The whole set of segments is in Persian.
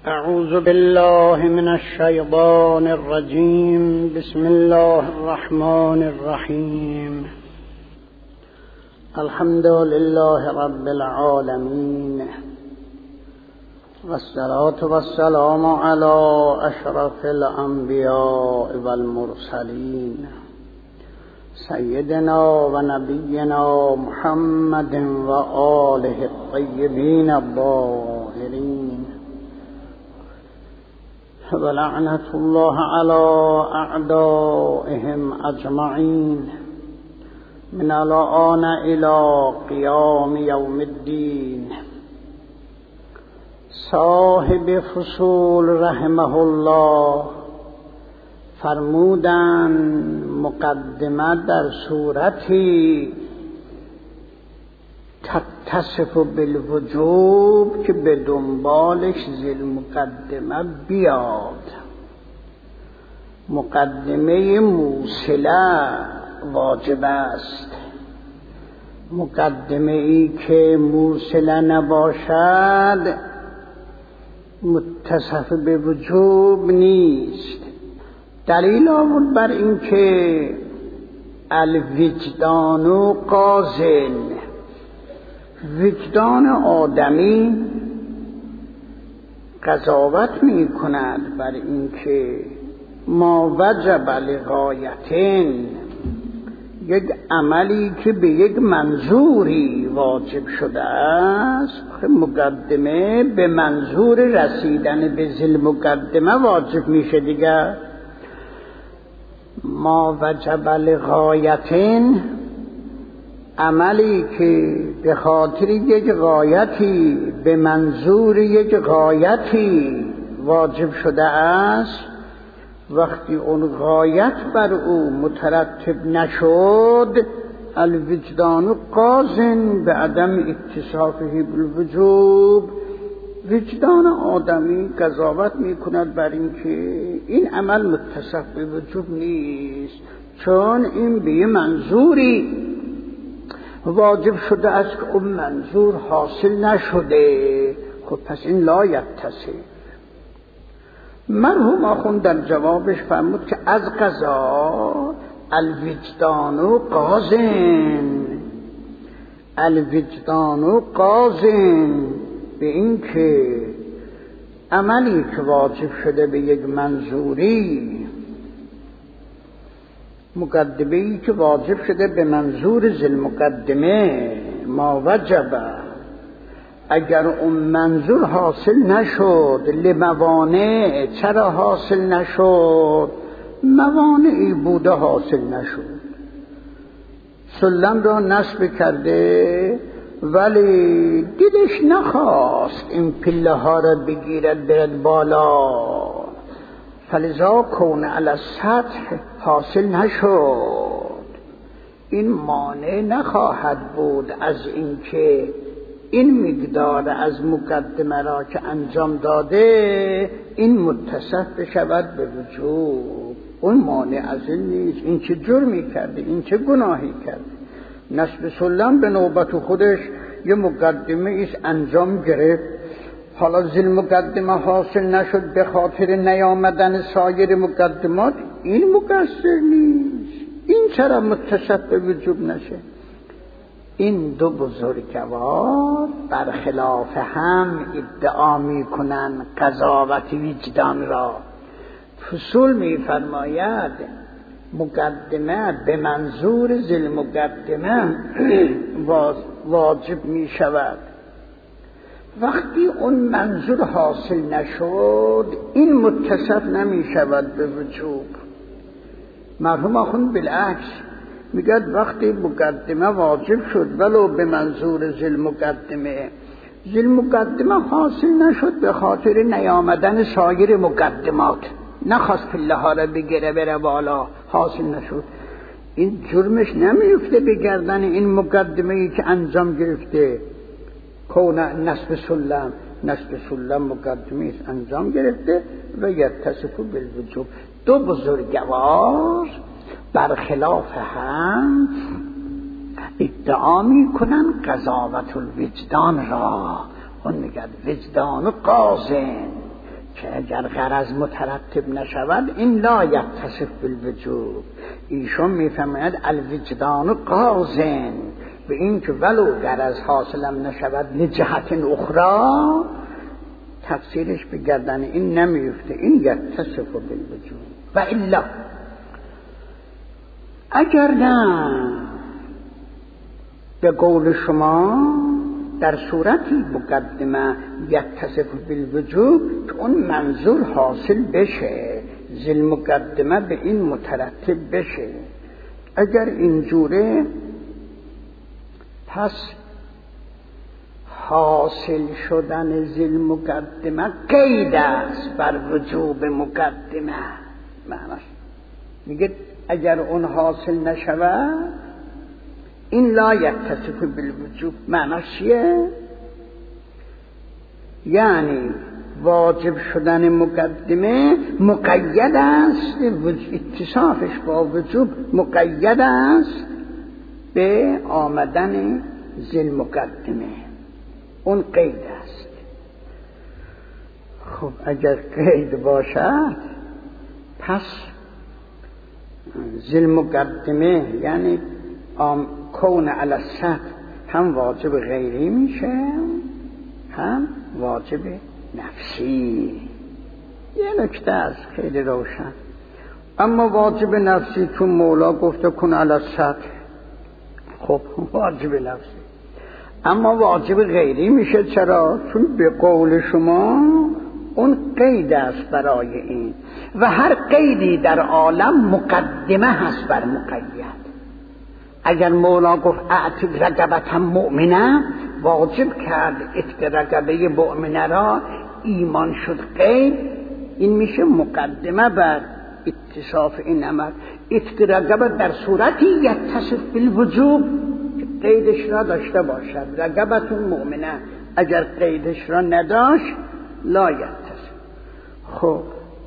أعوذ بالله من الشيطان الرجيم. بسم الله الرحمن الرحيم. الحمد لله رب العالمين، والصلاة والسلام على أشرف الأنبياء والمرسلين سيدنا ونبينا محمد وآله الطيبين الطاهرين، ولعنة الله على أعدائهم أجمعين من الآن إلى قيام يوم الدين. صاحب فصول رحمه الله فرمودن مقدمه در صورتی تتصف بالوجوب که به دنبالش ذیل مقدمه بیاد. مقدمه موصله واجب است. مقدمه ای که موصله نباشد متصف به وجوب نیست. دلیل آورد بر این که الوجدان قاضٍ، وجدان آدمی قضاوت می کند بر این که ما وجب لغایتین، یک عملی که به یک منظوری واجب شده است. مقدمه به منظور رسیدن به ذیل مقدمه واجب میشه دیگر. ما وجب لغایتین، عملی که به خاطر یک غایتی به منظور یک غایتی واجب شده است، وقتی اون غایت بر او مترتب نشد، الوجدان قاضٍ به عدم اتصافه بالوجوب. وجدان آدمی قضاوت می کند بر این که این عمل متصف به وجوب نیست، چون این به منظوری واجب شده است که اون منظور حاصل نشده. خب پس این لا یتصف. مرحوم آخوند در جوابش فرمود که از قضا الوجدان قاضٍ، الوجدان قاضٍ به این که عملی که واجب شده به یک منظوری، مقدمه‌ای که واجب شده به منظور ذیل مقدمه ما وجب، اگر اون منظور حاصل نشد، لموانع، چرا حاصل نشد؟ موانعی بوده حاصل نشد. سلم را نصب کرده ولی دیدش نخواست این پله ها را بگیرد برد بالا، فلذا کون علی السطح حاصل نشد. این مانع نخواهد بود از اینکه این مقدار از مقدمه را که انجام داده این متصف بشود به وجوب. اون مانع از این نیست. این چه جرمی کرده، این چه گناهی کرده. نصب سلم به نوبت خودش یه مقدمه ایست انجام گرفت، حالا ذیل مقدمه حاصل نشد به خاطر نیامدن سایر مقدمات، این مقصر نیست. این چرا متصف به وجوب نشه؟ این دو بزرگوار برخلاف هم ادعا می کنند قضاوت وجدان را. فصول می فرماید مقدمه به منظور ذیل مقدمه واجب می شود. وقتی اون منظور حاصل نشد این متصف نمی شود به وجوب. مرحوم آخوند بالعکس میگه وقتی مقدمه واجب شد ولو به منظور ذیل مقدمه، ذیل مقدمه حاصل نشد به خاطر نیامدن سایر مقدمات، نخواست پله ها را بگیره بره بالا، حاصل نشد، این جرمش نمیفته به گردن این مقدمه ای که انجام گرفته. کون نصب سلم مقدمه ایست انجام گرفته و یتصف بالوجوب. دو بزرگوار برخلاف هم ادعا می کنن قضاوت الوجدان را. اون میگه وجدان قاضٍ، که اگر غرض مترتب نشود این لا یتصف بالوجوب. ایشون میفرماید الوجدان قاضٍ، به این که ولو غرض حاصلم نشود لجهت اخرى، تفسیرش به گردن این نمیفته، این یتصف بالوجوب. و الا اگر نه به قول شما در صورتی مقدمه یتصف بالوجوب که اون منظور حاصل بشه، ذل مقدمه به این مترتب بشه. اگر اینجوره پس حاصل شدن ذل مقدمه قید است بر وجوب مقدمه. معناش میگه اگر اون حاصل نشود این لا یتصف بالوجوب. معناش چیه؟ یعنی واجب شدن مقدمه مقید است، اتصافش با وجوب مقید است به آمدن ذل مقدمه، اون قید است. خب اگر قید باشد پس ذل مقدمه یعنی کون علی السطح هم واجب غیری میشه هم واجب نفسی. یه نکته است خیلی روشن. اما واجب نفسی چون مولا گفته کن علی السطح، خب واجب نفسی. اما واجب غیری میشه چرا؟ چون به قول شما اون قید است برای این، و هر قیدی در عالم مقدمه هست بر مقید. اگر مولا گفت اعتق رقبة مؤمنه، واجب کرد اتق رقبه مؤمنه را، ایمان شد قید، این میشه مقدمه بر اتصاف این امر. اتق رقبه در صورتی یتصف بالوجوب که قیدش را داشته باشد. رقبة مؤمنه اگر قیدش را نداشت لا یتصف. خب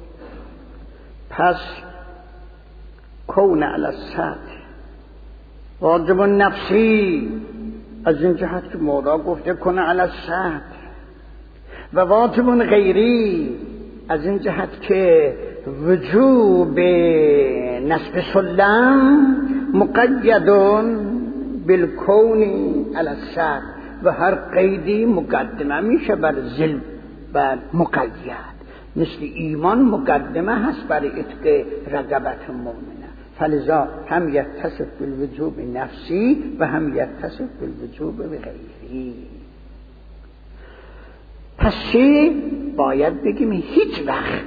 پس کون علی السطح واجب نفسی از این جهت که مولا گفته کن علی السطح، و واجب غیری از این جهت که وجوب نصب سلم مقید بالکون علی السطح، و هر قیدی مقدمه میشه بر ذل بر مقید. مثل ایمان مقدمه هست بر اتق رقبة مؤمنه، فلذا هم یتصف بالوجوب نفسی و هم یتصف بالوجوب غیری. پس چی؟ باید بگیم هیچ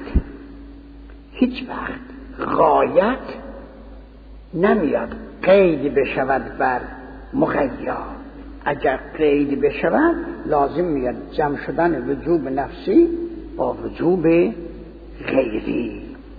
وقت غایت نمیاد قید بشود بر مقید. اگر قید بشود لازم میاد جمع شدن وجوب نفسی با وجوب غیری.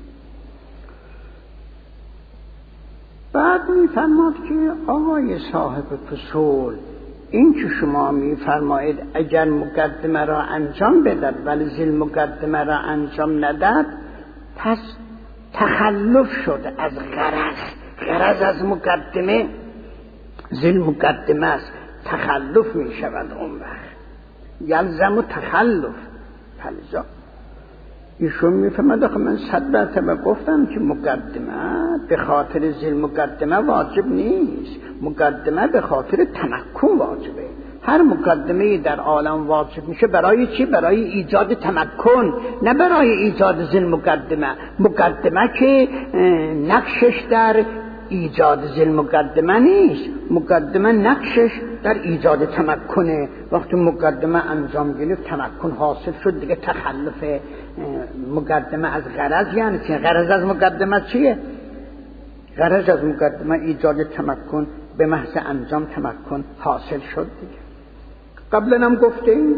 بعد میفرماد که آقای صاحب فصول، این که شما میفرمایید اگر مقدمه را انجام بدد ولی ذل مقدمه را انجام نداد، پس تخلف شد از غرض از مقدمه، ذل مقدمه است، تخلف می شود اون وقت یلزم و تخلف. فلذا ایشون میفهمد آخه من 100 مرتبه گفتم که مقدمه به خاطر ذل مقدمه واجب نیست، مقدمه به خاطر تمکن واجبه. هر مقدمه در عالم واجب میشه برای چی؟ برای ایجاد تمکن، نه برای ایجاد ذل مقدمه. مقدمه که نقشش در ایجاد ذل مقدمه نیست، مقدمه نقشش در ایجاد تمکنه. وقتی مقدمه انجام گرفت تمکن حاصل شد دیگه تخلف مقدمه از غرض. یعنی چه؟ غرض از مقدمه چیه؟ غرض از مقدمه ایجاد تمکن، به محض انجام تمکن حاصل شد دیگه. قبلا هم گفتیم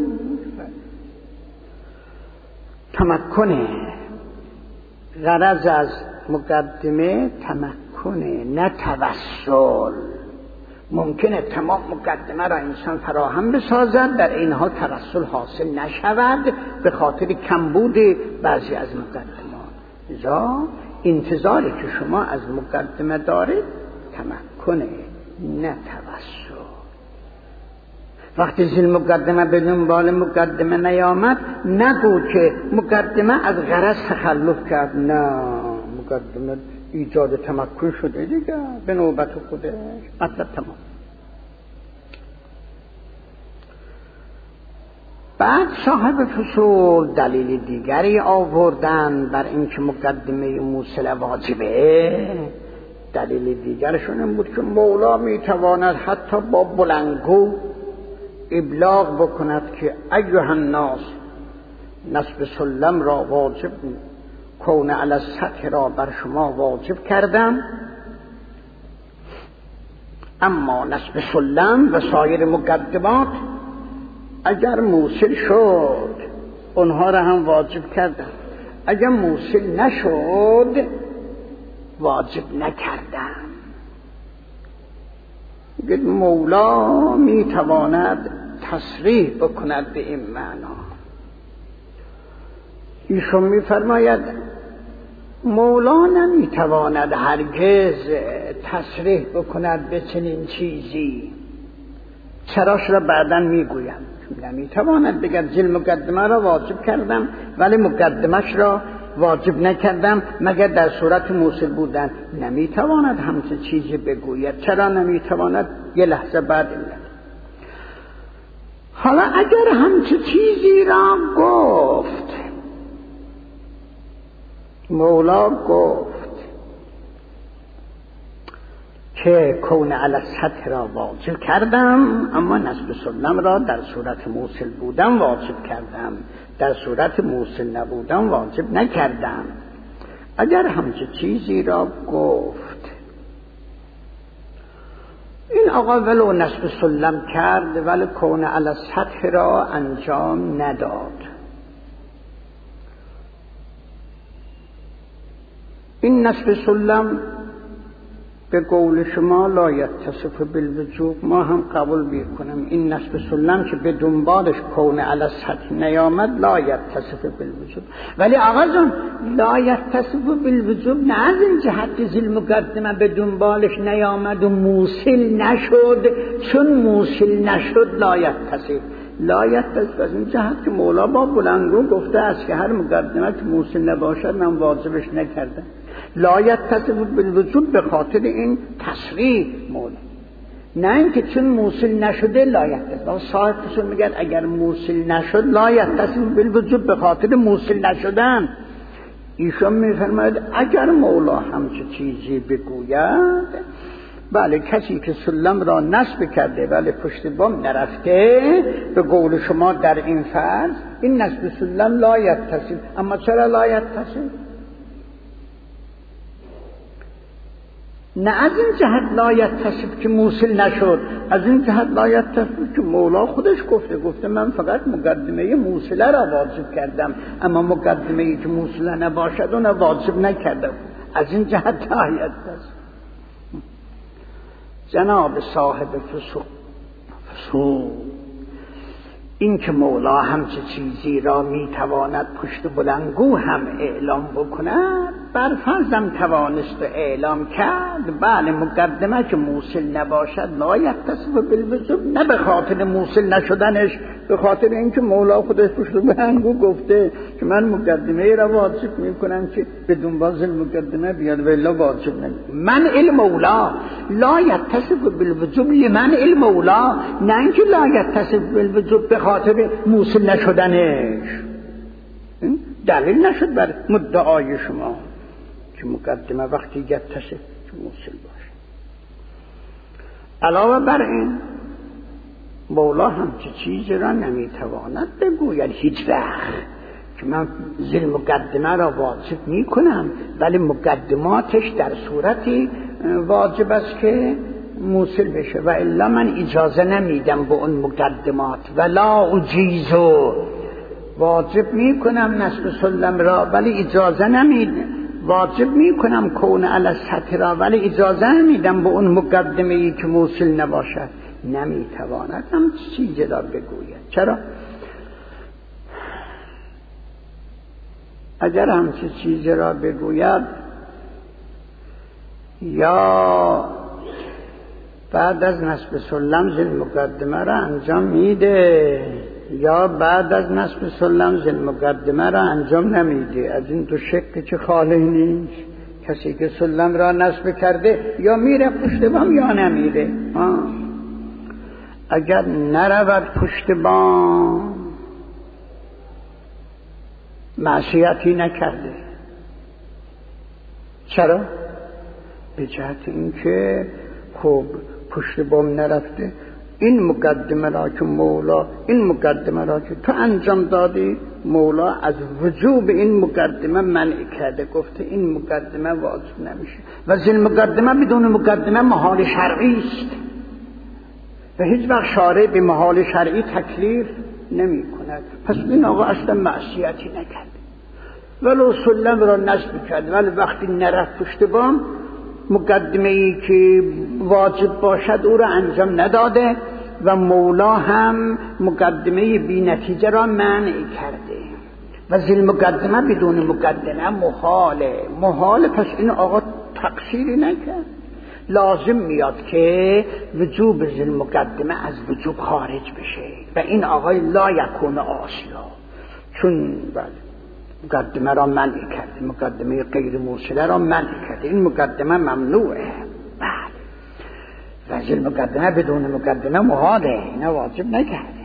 تمکنه، غرض از مقدمه تمکنه نه توسل. ممکنه تمام مقدمه را انسان فراهم بسازد، در این حال توسل حاصل نشود به خاطر کمبود بعضی از مقدمات. لذا انتظاری که شما از مقدمه دارید تمکنه نه توسل. وقتی زیر مقدمه به دنبال مقدمه نیامد نگو که مقدمه از غرض تخلف کرد، نه، مقدمه ایجاد تمکن شده دیگه به نوبت خودش، مطلب تمام. بعد صاحب فصول دلیل دیگری آوردن بر اینکه مقدمه موصل واجبه. دلیل دیگرشون این بود که مولا میتواند حتی با بلندگو ابلاغ بکند که ایها الناس، نصب سلم را واجب کون علی السطح را بر شما واجب کردم، اما نصب سلم و سایر مقدمات اگر موصل شد اونها را هم واجب کردم، اگر موصل نشد واجب نکردم. مولا میتواند تصریح بکند به این معنا. ایشون میفرماید مولا نمیتواند هرگز تصریح بکند به چنین چیزی. چراش را بعداً میگویم. نمیتواند بگد زل مقدمه را واجب کردم ولی مقدمش را واجب نکردم مگر در صورت موصل بودن. نمیتواند همچه چیزی بگوید. چرا نمیتواند؟ یه لحظه بعد علت. حالا اگر همچه چیزی را گفت، مولا گفت که کون علی السطح را واجب کردم، اما نصب سلم را در صورت موصل بودم واجب کردم، در صورت موصل نبودم واجب نکردم. اگر همچه چیزی را گفت، این آقا ولو نصب سلم کرد ولی کون علی السطح را انجام نداد. این نصب سلم به قول شما لا یتصف بالوجوب، ما هم قبول میکنم این نصب سلم که به دنبالش کون علی السطح نیامد لا یتصف بالوجوب، ولی آقا جان لا یتصف بالوجوب نه از این جهت زل مقدمه به دنبالش نیامد و موصل نشد، چون موصل نشد لا یتصف. لا یتصف از این جهت که مولا با بلندگو گفته است که هر مقدمه که موصل نباشد من واجبش نکردم. لا یتصف بالوجوب به خاطر این تصریح مولا، نه اینکه چون موصل نشده لا یتصف. صاحب فصول میگن اگر موصل نشد لا یتصف بالوجوب به خاطر موصل نشدن. ایشون میفرماید اگر مولا همچه چیزی بگوید، بله کسی که سلم را نصب کرده ولی پشت بام نرفته، به قول شما در این فرض این نصب سلم لا یتصف. اما چرا لا یتصف؟ نه از این جهت لا یتصف که موصل نشد، از این جهت لا یتصف که مولا خودش گفته من فقط مقدمه موصله را واجب کردم، اما مقدمه که موصله نباشد اون واجب نکردم. از این جهت لا یتصف. جناب صاحب فصول این که مولا همچه چیزی را میتواند پشت بلندگو هم اعلام بکند، بر فرضم توانست و اعلام کرد. بله مقدمه که موصل نباشد لا یتصف بالوجوب، نه به خاطر موصل نشدنش، به خاطر اینکه مولا خودش پشت بلندگو گفته که من مقدمه را واجب میکنم که به دنبال مقدمه بیاد و الا واجب نکنه. من المولا لا یتصف بالوجوب لمن المولا، نه اینکه لا یتصف بالوجوب به خاطر موصل نشدنش. دلیل نشد بر مدعای شما که مقدمه وقتی یتصف که موصل باشه. علاوه بر این مولا همچه چیزی را نمیتواند بگوید هیچ وقت که من زیر مقدمه را واجب میکنم ولی مقدماتش در صورتی واجب است که موصل بشه و الا من اجازه نمیدم به اون مقدمات. ولا اجیزو، واجب میکنم نصب سلم را ولی اجازه نمیدم، واجب میکنم کون علی السطح را ولی اجازه نمیدم به اون مقدمه ای که موصل نباشد. نمیتواند هم چیزی را بگوید. چرا؟ اگر همچه چیزی را بگوید یا بعد از نصب سلم ذیل مقدمه را انجام میده یا بعد از نصب سلم ذیل مقدمه را انجام نمیده. از این دو شکل که خالی نیست. کسی که سلم را نصب کرده یا میره پشت بام یا نمیره. اگر نرود پشت بام معصیتی نکرده. چرا؟ به جهت اینکه خب پشت بام نرفته. این مقدمه را که مولا، این مقدمه را که تو انجام دادی، مولا از وجوب این مقدمه منع کرده، گفته این مقدمه واجب نمیشه. و ذیل مقدمه بدون مقدمه محال شرعی است و هیچ وقت شارع به محال شرعی تکلیف نمی کند. پس این آقا اصلا معصیتی نکرد ولو سلم را نصب کرد، ولی وقتی نرفت پشت بام مقدمه ای که واجب باشد او را انجام نداده و مولا هم مقدمه بی نتیجه را منع کرده. و ذیل مقدمه بدون مقدمه محاله. پس این آقا تقصیری نکرد. لازم میاد که وجوب ذیل مقدمه از وجوب خارج بشه و این آقای لا یکون اصلا، چون مقدمه را منع کرده، مقدمه غیر موصله را منع کرده، این مقدمه ممنوعه. و ذیل مقدمه بدون مقدمه محاله، اینا واجب نکرده.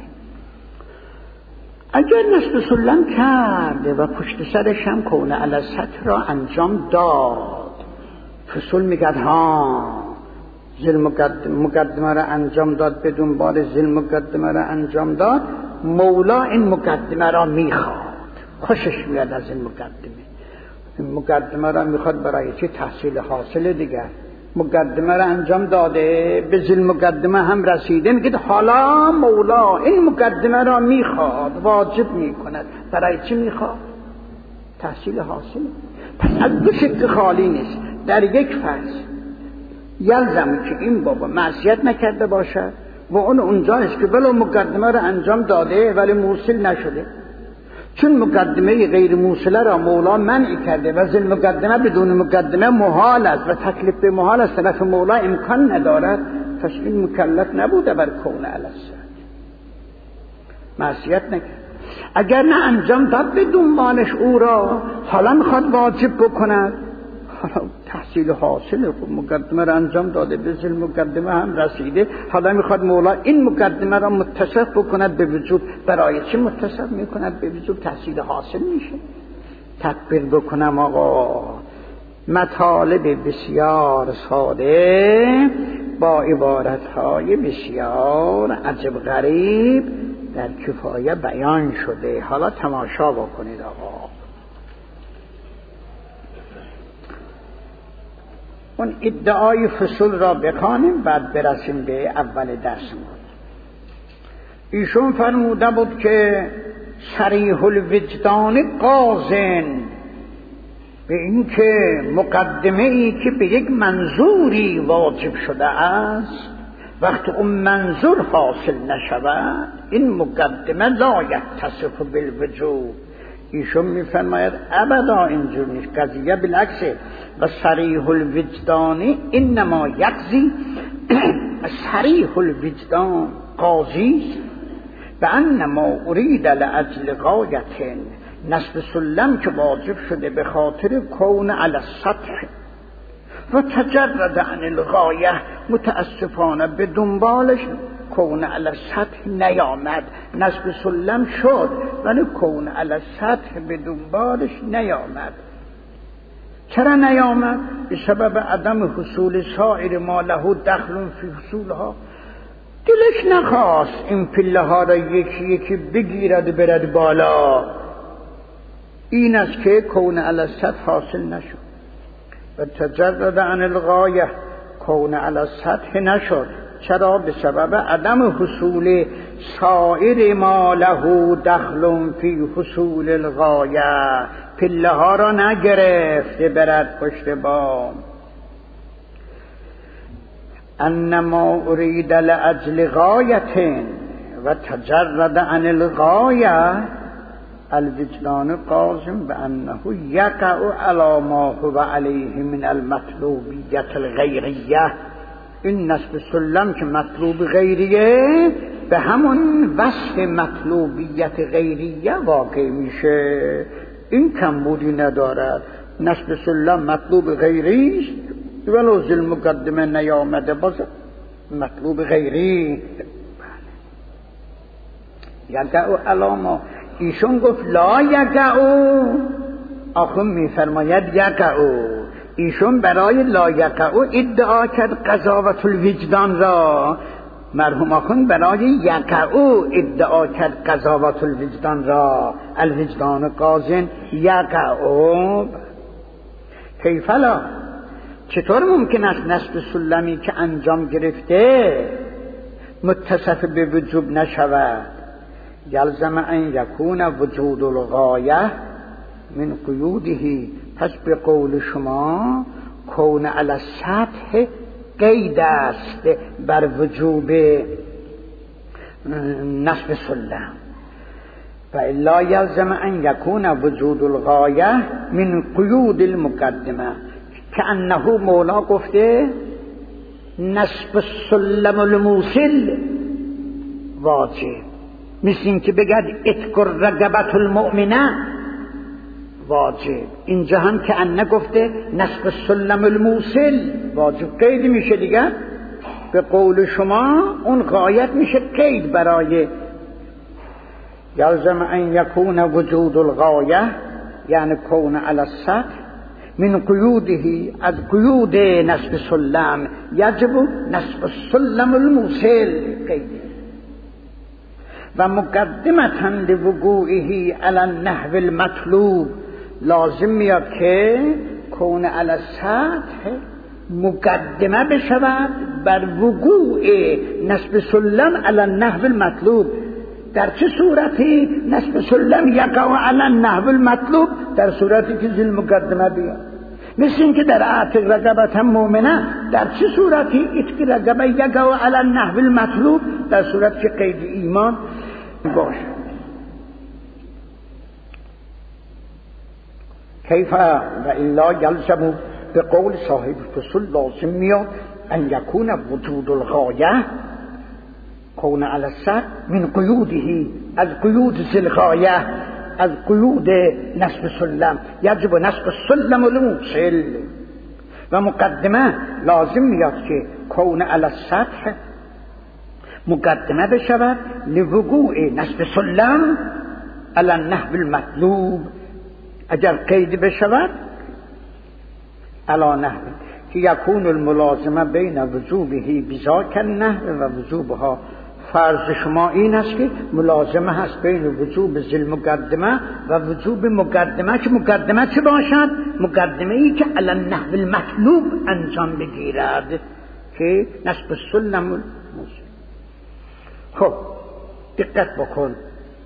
اگر نصب سلم کرده و پشت سرش هم کون علی السطح را انجام داد، فصول میگد ذیل مقدمه را انجام داد، بدون بار ذیل مقدمه را انجام داد، مولا این مقدمه را میخواد، خوشش میاد از این مقدمه. این مقدمه را میخواد برای چی؟ تحصیل حاصل دیگر. مقدمه را انجام داده، به ذیل مقدمه هم رسیده، میگه حالا مولا این مقدمه را میخواد، واجب میکند. برای چی میخواد؟ تحصیل حاصل. پس از دو شکل خالی نیست. در یک فرض یلزم که این بابا معصیت نکرده باشد و اون اونجاست که ولو مقدمه را انجام داده ولی موصل نشده، چون مقدمه غیر موصله را مولا منع کرده و ذیل مقدمه بدون مقدمه محال است و تکلیف به محال است، طرف مولا امکان ندارد، پس این مکلف نبوده بر کون علی السطح، معصیت نکرد. اگر نه انجام داد به دنبالش او را، حالا میخواد واجب بکند، حالا تحصیل حاصل مقدمه را انجام داده، به ذیل مقدمه هم رسیده، حالا میخواد مولا این مقدمه را متصف بکند به وجوب. برای چی متصف میکند به وجوب؟ تحصیل حاصل میشه. تکبیر بکنم آقا. مطالب بسیار ساده با عبارتهای بسیار عجب غریب در کفایه بیان شده. حالا تماشا بکنید آقا. اون ادعای فصول را بخوانیم بعد برسیم به اول درسمون. ایشون فرموده بود که صریح الوجدان قاضن، به این که مقدمه ای که به یک منظوری واجب شده است وقت اون منظور حاصل نشود، این مقدمه لا یتصف بالوجوب. ایشون میفرماید ابدا اینجور نیست، قضیه بالعکسه. و صریح الوجدان انما یقضی، صریح الوجدان قاضی به انما ارید لاجل غایت، نصب سلم که واجب شده به خاطر کون علی السطح و تجرد عن الغایه، متاسفانه به دنبالش کون علی السطح نیامد. نصب سلم شد ولی کون علی السطح به دنبالش نیامد. چرا نیامد؟ به سبب عدم حصول سایر ما له دخل فی حصولها. دلش نخواست این پله ها را یکی یکی بگیرد برد بالا. این است که کون علی السطح حاصل نشد. و تجرد عن الغایه، کون علی السطح نشد. چرا؟ به سبب عدم حصول سایر ما له دخل فی حصول الغایه. پله ها را نگرفته برد پشت بام. انما ارید لاجل غایت و تجرد عن الغایه، الوجدان قاضم بانه یقع علی ما هو علیه من المطلوبیت الغیریه. این نصب سلم که مطلوب غیریه به همون وصف مطلوبیت غیریه واقع میشه، این کمبودی ندارد. نصب سلم مطلوب غیریست ولو ذی المقدمه نیامده باز مطلوب غیری. یقعو علاما، ایشون گفت لا یقعو، آخون میفرماید یقعو. ایشون برای لا یقعو ادعا کرد قضاوت الوجدان را، مرحوم آخون برای یقعو ادعا کرد قضاوت الوجدان را. الوجدان قاضٍ یقعو. کیفلا، چطور ممکن است نصب سلمی که انجام گرفته متصف به وجوب نشود؟ یلزم ان یکون وجود الغایه من قیوده، پس به قول شما کون علی السطح قید است بر وجوب نصب سلم. و الا یلزم ان یکون وجود الغایه من قیود المقدمه، که انه مولا گفته نصب السلم الموصل واجب، مثل این که بگد اتقر رقبت المؤمنه واجب. اینجا هم که انه گفته نصب السلم الموصل واجب، قید میشه دیگر. به قول شما اون غایت میشه قید برای یلزم ان یکون وجود الغایه، یعنی کون علی السطح من قیوده، از قیود نصب سلم یجب نصب السلم الموصل قید. و مقدمتا لوقوعه علی النحو المطلوب، لازم میاد که کون علی السطح مقدمه بشود بر وقوع نصب سلم علی النحو المطلوب. در چه صورتی نصب سلم یقع علی النحو المطلوب؟ در صورتی که ذی مقدمه بیاد. مثل این که در اعتق رقبت هم مؤمنه، در چه صورتی اتق رقبه یقع علی النحو المطلوب؟ در صورتی که قید ایمان باشه. کیف و الا یلزم، به قول صاحب فصل لازم میاد ان یکون وجود الغایه کون علی السطح من قیوده، از قیود ذی الغایه، از قیود نصب سلم یجب نصب السلم الموصل. و مقدمه لازم میاد که کون علی السطح مقدمه بشود لوقوع نصب سلم علی النحو المطلوب. اگر قید بشود علی نحو که یکون الملازمه بین وجوبه بذاک النحو و وجوبها. فرض شما این است که ملازمه هست بین وجوب ذی المقدمه و وجوب مقدمه، که مقدمه چه باشد؟ مقدمه ای که علی النحو المطلوب انجام بگیرد، که نصب السلم. خب دقت بکن،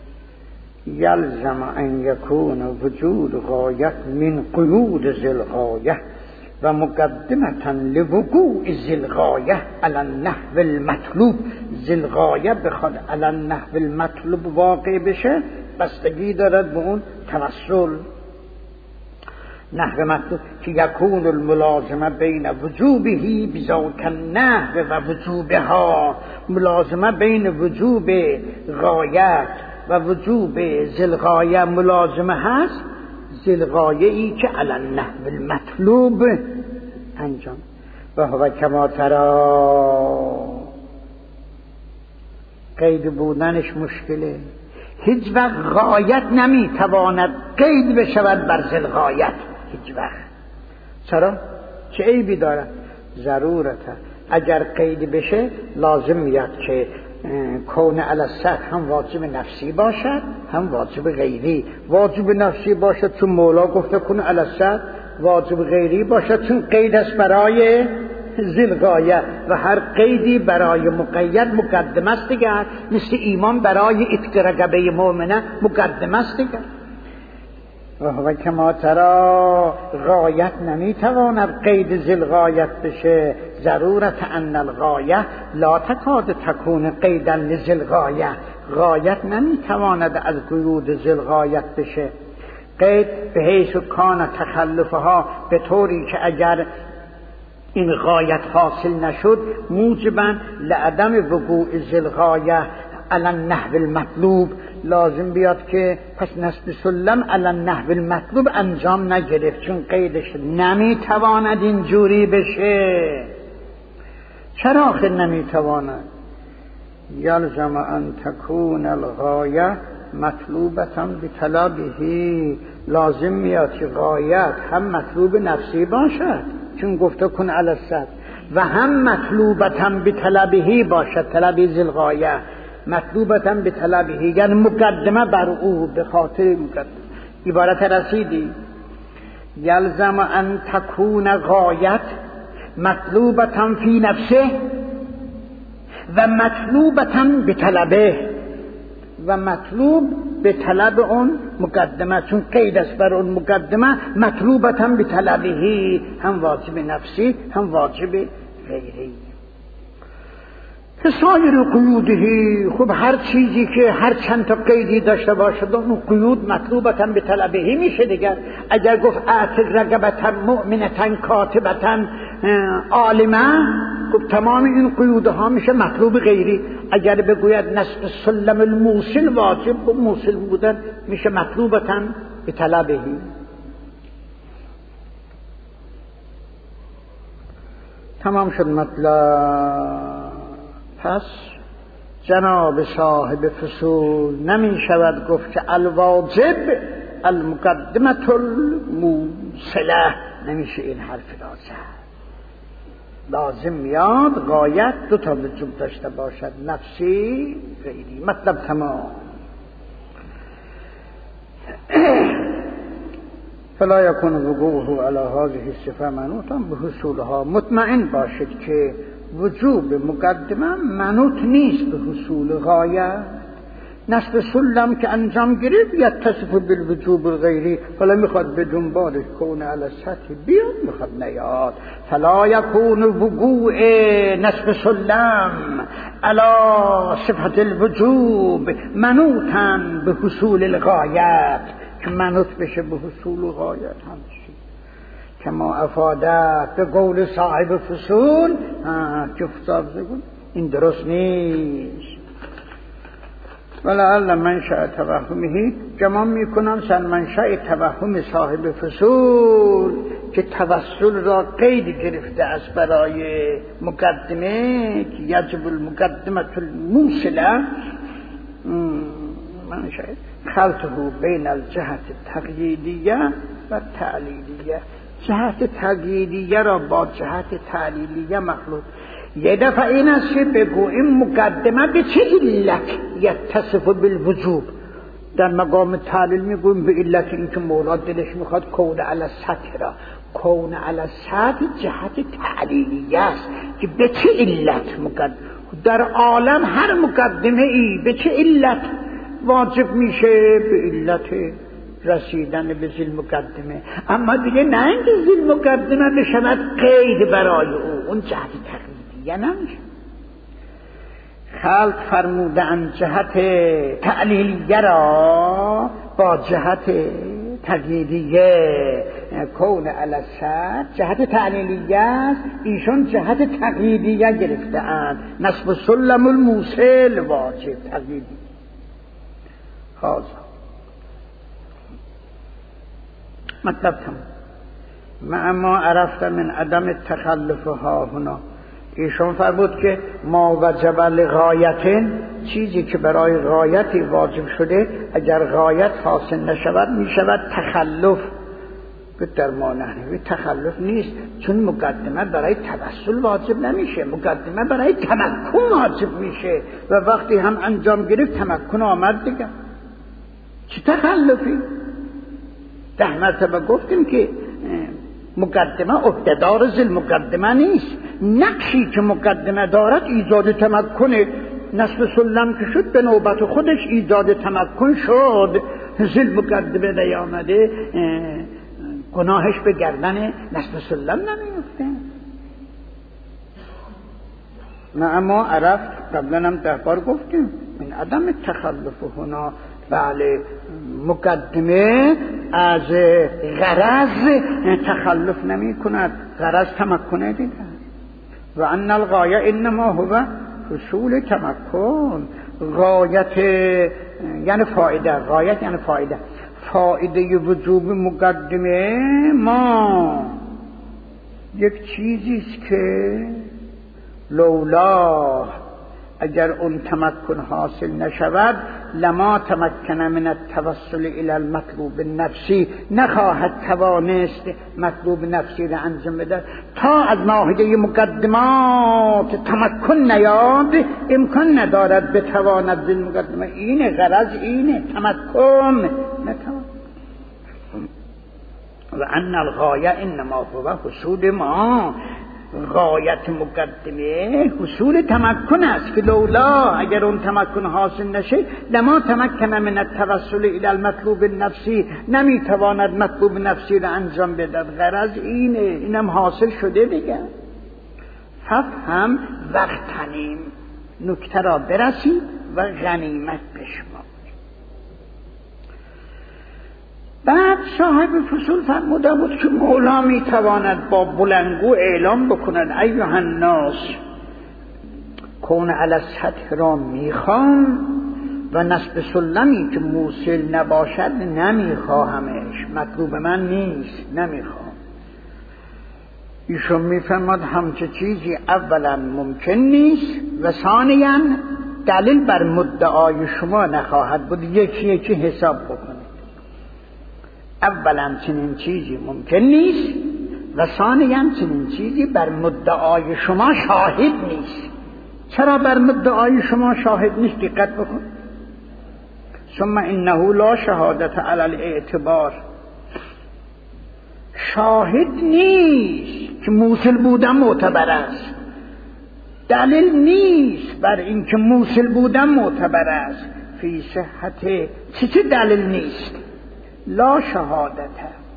یلزم ان یکون وجود غایت من قیود ذی الغایه و مقدمتا لوقوع ذی الغایه علی النحو المطلوب. ذی الغایه بخواد علی النحو المطلوب واقع بشه، بستگی دارد به اون توسل. نحو مطلوب که یکون الملازمه بین وجوبه بذاک النحو و وجوبها، ملازمه بین وجوب غایت و وجوب ذی الغایه ملازمه هست، ذی الغایه ای که علی النحو المطلوب انجام. و هو کما ترا، قید بودنش مشکله، هیچ وقت غایت نمیتواند قید بشود بر ذی الغایت، هیچ وقت. چرا؟ چه عیبی دارد؟ ضرورته. اگر قید بشه لازم میاد که کون علی السطح هم واجب نفسی باشد هم واجب غیری. واجب نفسی باشد چون مولا گفته کون علی السطح، واجب غیری باشد چون قید است برای ذی الغایه، و هر قیدی برای مقید مقدم است دیگر، مثل ایمان برای اتق رقبه مؤمنه مقدم است دیگر. و کما ترا، غایت نمیتواند قید ذی الغایت بشه. ضرورت ان الغایه لا تکاد تکون قیدا لذی الغایه، غایت نمیتواند از قیود ذی الغایت بشه. قید به حیث کان تخلفها، به طوری که اگر این غایت حاصل نشد موجبا لعدم وقوع ذل غایه علی النحو المطلوب، لازم بیاد که پس نصب سلم علی النحو المطلوب انجام نگرفت، چون قیدش نمیتواند اینجوری بشه. چرا آخر نمیتواند؟ یلزم ان تکون الغایه مطلوبتا بطلبه، لازم میاد که غایت هم مطلوب نفسی باشد چون گفته کن علی السطح، و هم مطلوبتا بطلبه باشد، طلب ذی الغایه مطلوبتا بطلبه، یعنی مقدمه بر او به خاطر مقدمه. عبارت رسیدی؟ یلزم ان تکون غایت مطلوبتا فی نفسه و مطلوبتا بطلبه، و مطلوب به طلب اون مقدمه، چون قید است بر اون مقدمه، مطلوبتا به طلبه، هم واجب نفسی هم واجب غیری. سایر قیودهی، خب هر چیزی که هر چند تا قیدی داشته باشد اون قیود مطلوبتا به طلبهی میشه دیگر. اگر گفت اعت رقبتا مؤمنتا کاتبتا عالمه، خب تمام این قیودها میشه مطلوب غیری. اگر بگوید نصب سلم الموصل واجب و موصل بودن میشه مطلوبتا به طلبهی. تمام شد مطلب. پس جناب صاحب فصول نمی شود گفت که الواجب المقدمة الموصله، نمیشه این حرف لازم میاد غایت دو تا وجوب داشته باشد، نفسی غیری. مطلب تمام. فلا یکون وقوعه علی هذه الصفه منوطا بحصولها، مطمئن باشد که وجوب مقدمه منوط نیست به حصول غایه. نصب سلم که انجام گرفت یتصف بالوجوب الغیری، فلا میخواد به دنبالش کون علی السطح بیاد، میخواد نیاد. فلا یکون وقوع نصب سلم علی صفت الوجوب منوطا به حصول الغایت، که منوط بشه به حصول غایت همچی کما افاده به قول صاحب فصول. گفتار بگون این درست نیست. ولعل منشأ توهمه، گمان میکنم سر منشأ توهم صاحب فصول که توسل را قید گرفته است برای مقدمه که یجب المقدمه الموصله، منشأ خلطه بین الجهت تقییدیه و تعلیلیه، جهت تقییدیه را با جهت تعلیلیه مخلوط. یه دفعه این است که بگو این مقدمه به چه علت یتصف بالوجوب، در مقام تعلیل میگویم به علت این که مولا دلش میخواد کون علی السطح را، کون علی السطح جهت تعلیلیه است که به چه علت مقدمه. در عالم هر مقدمه ای به چه علت واجب میشه؟ به علت رسیدن به ذیل مقدمه. اما دیگه نه اینکه ذیل مقدمه بشود قید برای او، اون جهت تقییدیه نمیشه. خلق فرمودن جهت تعلیلیه را با جهت تقییدیه، کون علی السطح جهت تعلیلیه است، ایشون جهت تقییدیه گرفته اند. نصب سلم الموصل واجب تقییدی. خاص مطلب تمام. اما عرفت من عدم التخلف ها هنا، ایشون فرمود که ما وجب لغایت، چیزی که برای غایتی واجب شده اگر غایت حاصل نشود می شود تخلف. در ما نحوی تخلف نیست، چون مقدمه برای توسل واجب نمیشه، مقدمه برای تمکن واجب میشه و وقتی هم انجام گرفت تمکن آمد دیگه، چه تخلفی؟ 10 مرتبه گفتیم که مقدمه عهده‌دار ذیل مقدمه نیست، نقشی که مقدمه دارد ایجاد تمکنه. نصب سلم که شد به نوبت خودش ایجاد تمکن شد، ذیل مقدمه نیامده گناهش به گردن نصب سلم نمیفته. نه اما عرفت قبلا هم 10 بار گفتیم این عدم تخلف هنا، بله مقدمه از غرض تخلف نمی کند، غرض تمکنه دیگه. و ان الغایه انما هو حصول تمکن. غایت یعنی فایده، غایت یعنی فایده. فایده وجوب مقدمه ما یک چیزی است که لولا اگر اون تمکن حاصل نشود لما تمکن من التوسل الى المطلوب النفسی، نخواهد توانست مطلوب نفسی را انجام بده. تا از ناحیه مقدمات تمکن نیاد امکان ندارد بتواند به مقدمه. اینه غرض، اینه تمکن نتوان. و ان الغایه انما هو حصول ما، غایت مقدمه حصول تمکن است که لولا اگر اون تمکن حاصل نشه لما تمکن من التوسل الى المطلوب النفسی، نمیتواند مطلوب نفسی را انجام بده. غرض اینه، اینم حاصل شده دیگه. فهم وقتنیم، نکته را برسید و غنیمت بشمار. بعد صاحب فصول فرموده بود که مولا میتواند با بلندگو اعلام بکند ایها الناس کون علی السطح را میخوام و نصب سلمی که موصل نباشد نمیخواهمش، مطلوب من نیست، نمیخوام. ایشون میفرماد همچه چیزی اولا ممکن نیست و ثانیا دلیل بر مدعای شما نخواهد بود. یکی یکی حساب بکنید. اولا چنین چیزی ممکن نیست و ثانیا چنین چیزی بر مدعای شما شاهد نیست. چرا بر مدعای شما شاهد نیست؟ دقت بکن. ثم انه لا شهادت علی الاعتبار، شاهد نیست که موصل بودن معتبر است، دلیل نیست بر اینکه موصل بودن معتبر است. فی صحت چه دلیل نیست؟ لا شهادت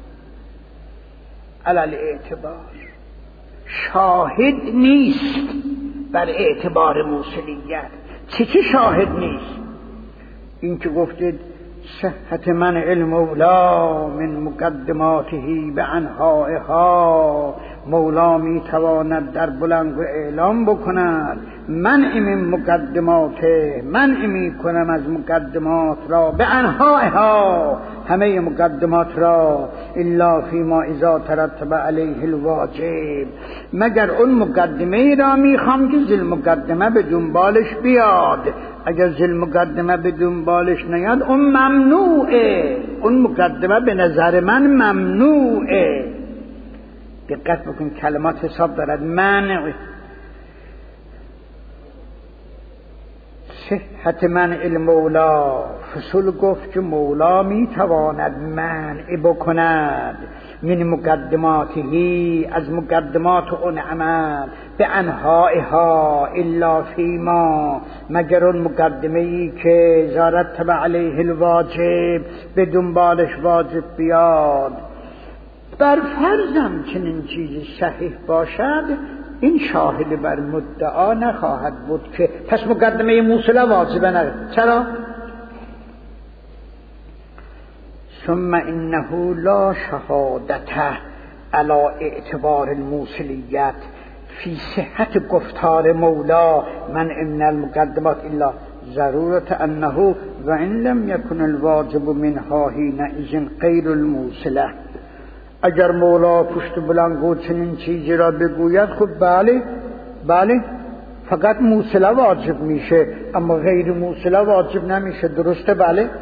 علی الاعتبار، شاهد نیست بر اعتبار موصلیت. چه شاهد نیست؟ این که گفتید صحت من علم مولا من مقدماته به انهایها، مولا می تواند در بلندگو اعلام بکند منع من مقدماته، منع می کنم از مقدمات را، به انهایها همه مقدمات را، الا فیما اذا ترتب علیه الواجب، مگر اون مقدمه را میخوام که ذل مقدمه به دنبالش بیاد. اگر ذل مقدمه به دنبالش نیاد اون ممنوعه، اون مقدمه به نظر من ممنوعه. دقت بکن کلمات حساب دارد. منع صحت منع المولا، فصول گفت که مولا میتواند منع بکند من مقدماتی، از مقدمات اون عمل، به انهایها الا فیما، مگر اون مقدمه ای که زارت علیه الواجب به دنبالش واجب بیاد. بر فرضم چنین چیزی صحیح باشد این شاهد بر مدعا نخواهد بود که پس مقدمه موصله واجبه نه. چرا؟ ثم انه لا شهادت علی اعتبار الموصلیت فی صحت گفتار مولا من من المقدمات الا ضرورت انه و ان لم یکن الواجب منها حینئذ غیر الموصله. اگر مولا پشت بلندگو چنین چیزی را بگوید خب بله فقط موصله واجب میشه اما غیر موصله واجب نمیشه. درسته؟ بله.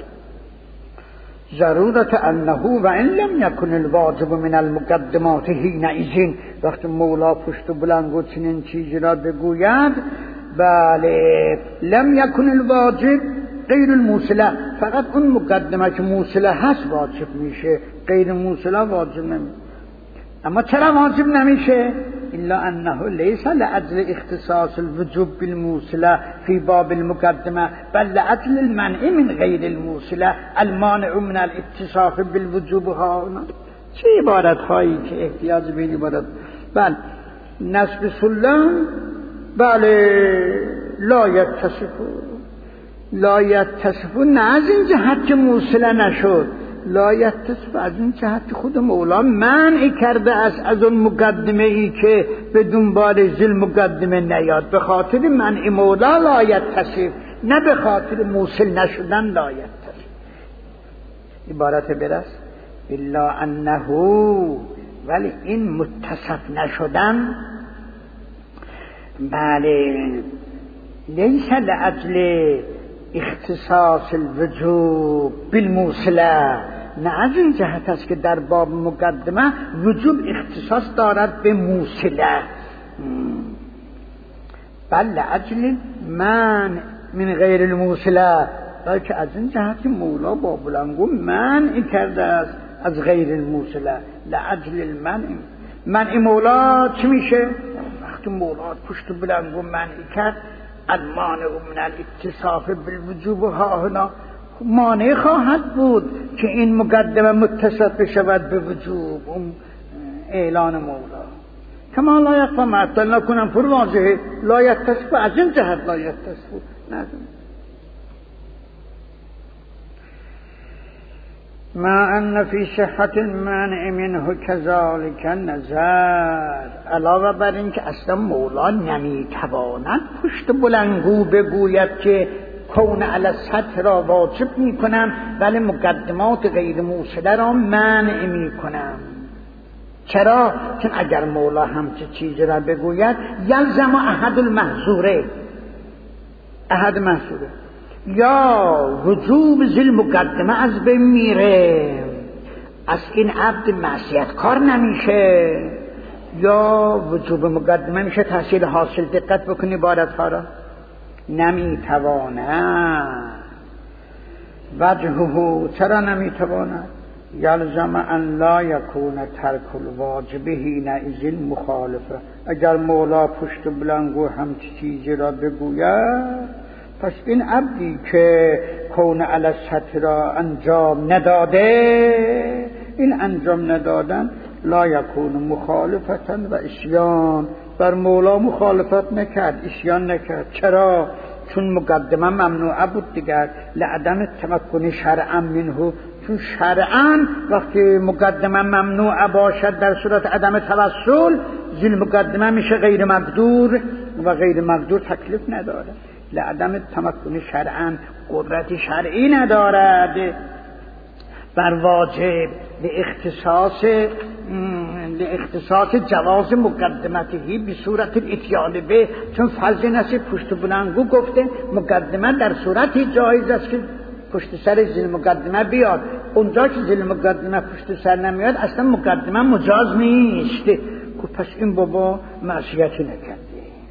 ضرورت انه و ان لم یکن الواجب من المقدمات حینئذ، وقتی مولا پشت بلندگو چنین چیزی را بگوید بله لم یکن الواجب غیر الموصله، فقط اون مقدمه که موصله هست واجب میشه، غیر موصله واجب نمیشه. اما چرا واجب نمیشه؟ الا انه لیس لاجل اختصاص الوجوب بالموصله فی باب المقدمه بل لاجل المنع من غیر الموصله المانع من الاتصاف بالوجوب. ها چه عبارت هایی که احتیاج به این عبارت. بله نصب سلم بله لا یتصفون نه از این جهت که موصله نشد، لا یتصف از این جهت خود مولا منع کرده است از اون مقدمه ای که به دنبال ذیل مقدمه نیاد. به خاطر منع مولا لا یتصف، نه به خاطر موصل نشدن لا یتصف. عبارت برست الا انه، ولی این متصف نشدن بله لیس لأجل اختصاص الوجوب بالموصله، نه از این جهت است که در باب مقدمه وجوب اختصاص دارد به موصله، بل لأجل من من غیر الموصله، بلکه از این جهت مولا با بلندگو منع کرده است از غیر الموصله. لأجل المنع، منع مولا چی میشه؟ وقتی مولا پشت بلندگو منع کرد المانع من الاتصاف بالوجوب ها هنا، مانع خواهد بود که این مقدمه متصف بشود به وجوب، اون اعلان مولا. کما لا یقفا معطل نکنم پر واضحه لا یتصف، از این جهت لا یتصف نزم. ما ان فی صحت المنع منه کذالک نظر، علاوه بر این که اصلا مولا نمیتواند پشت بلندگو بگوید که کون علی السطح را واجب میکنم ولی مقدمات غیر موصله را منع میکنم. چرا؟ چون اگر مولا همچه چیزی را بگوید یلزم احد المحظوره، احد محظوره، یا وجوب ذیل مقدمه از بین میره، از این عبد معصیت کار نمیشه، یا وجوب مقدمه میشه تحصیل حاصل. دقت بکنی عبارت‌ها را. نمیتواند وجهه، چرا نمیتواند؟ یلزم ان لا یکون ترک الواجب حینئذ مخالفه، اگر مولا پشت بلندگو همچی چیزی را بگوید پس این عبدی که کون علی السطح را انجام نداده، این انجام ندادن لا یکون مخالفتا و عصیان، بر مولا مخالفت نکرد، عصیان نکرد. چرا؟ چون مقدمه ممنوعه بود دیگر، لعدم تمکن شرعا منه، چون شرعا وقتی مقدمه ممنوعه باشد در صورت عدم توسل ذیل مقدمه میشه غیر مقدور و غیر مقدور تکلیف نداره. لعدم تمکن شرعا، قدرت شرعی ندارد بر واجب، لاختصاص جواز مقدمته به صورت الاتیان به، چون فضل نصیب پشت بلندگو گفته مقدمه در صورتی جایز است که پشت سر ذیل مقدمه بیاد، اونجا که ذیل مقدمه پشت سر نمیاد اصلا مقدمه مجاز نیست. پس این بابا معصیتی نکرده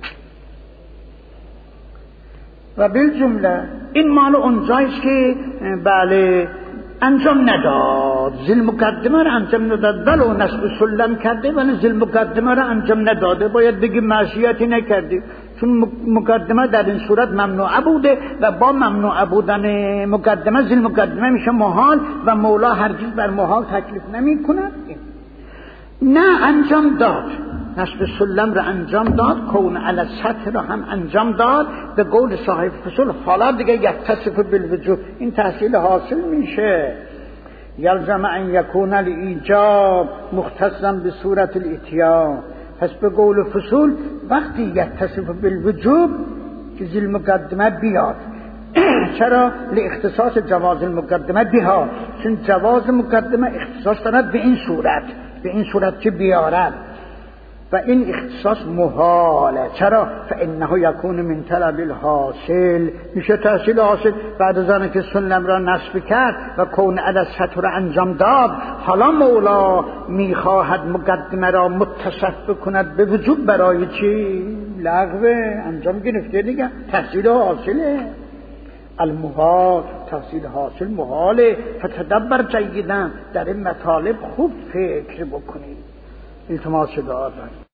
و بالجمله این مال اونجایست که بله انجام نداد، ذیل مقدمه را انجام نداد، ولو نصب سلم کرده ولی ذیل مقدمه را انجام نداده، باید بگی معصیتی نکردی، چون مقدمه در این صورت ممنوعه بوده و با ممنوعه بودن مقدمه ذیل مقدمه میشه محال و مولا هرگز بر محال تکلیف نمی کند. نه انجام داد، نصب سلم را انجام داد، کون علی السطح را هم انجام داد. به قول صاحب فصول حالا دیگه یتصف بالوجوب، این تحصیل حاصل میشه. یلزم ان یکون الایجاب مختصا به صورت الاتیان، پس به قول فصول وقتی یتصف بالوجوب که ذیل مقدمه بیاد. چرا؟ لاختصاص جواز المقدمه بها، چون جواز مقدمه اختصاص دارد به این صورت، به این صورت که بیارد و این اختصاص محاله. چرا؟ فانه یکون من طلب الحاصل، میشه تحصیل حاصل بعد از آنکه که سلم را نصب کرد و کون علی السطح را انجام داد. حالا مولا میخواهد مقدمه را متصف بکند به وجوب، برای چی؟ لغوه، انجام گرفته دیگه، تحصیل حاصله. المحال تحصیل حاصل محاله. فتدبر جیداً، در این مطالب خوب فکر بکنید. التماس دعا داریم.